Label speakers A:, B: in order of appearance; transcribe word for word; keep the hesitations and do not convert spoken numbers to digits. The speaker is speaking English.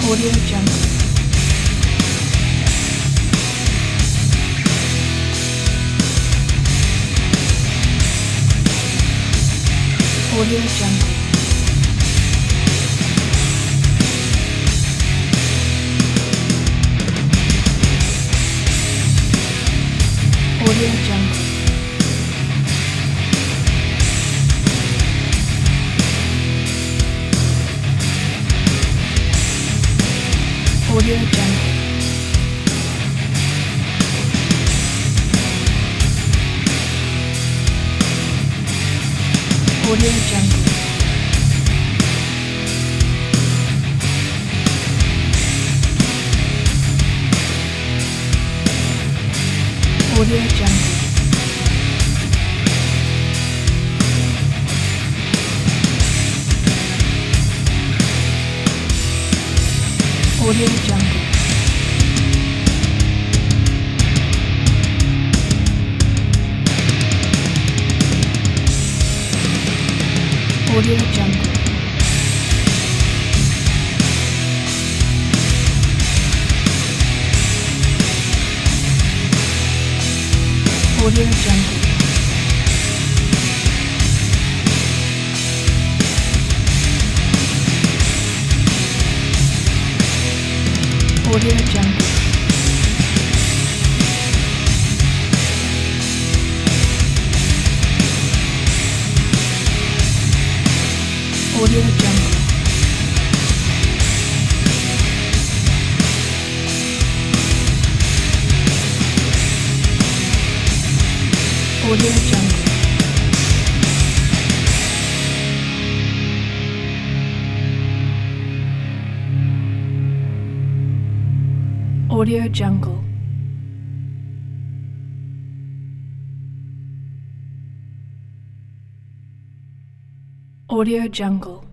A: Audio Jungle. Audio Jungle. Audio Jungle. Audio Jungle. Audio Jungle. Audio Jungle. Audio Jungle. Audio Jungle. Audio Jungle. Audio Jungle. Audio Jungle. Audio Jungle. Audio Jungle. Audio Jungle.